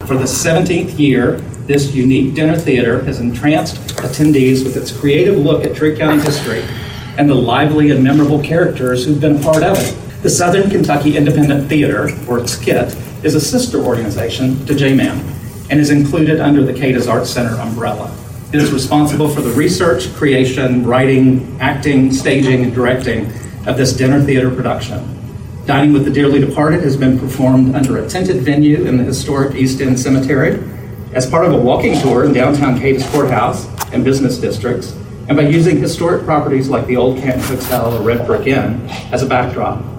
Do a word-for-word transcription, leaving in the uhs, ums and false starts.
For the seventeenth year, this unique dinner theater has entranced attendees with its creative look at Trigg County history and the lively and memorable characters who've been a part of it. The Southern Kentucky Independent Theater, or S C I T, is a sister organization to J MAM and is included under the Cadiz Arts Center umbrella. It is responsible for the research, creation, writing, acting, staging, and directing of this dinner theater production. Dining with the Dearly Departed has been performed under a tented venue in the historic East End Cemetery, as part of a walking tour in downtown Cadiz Courthouse and business districts, and by using historic properties like the Old Canton Hotel or Red Brick Inn as a backdrop.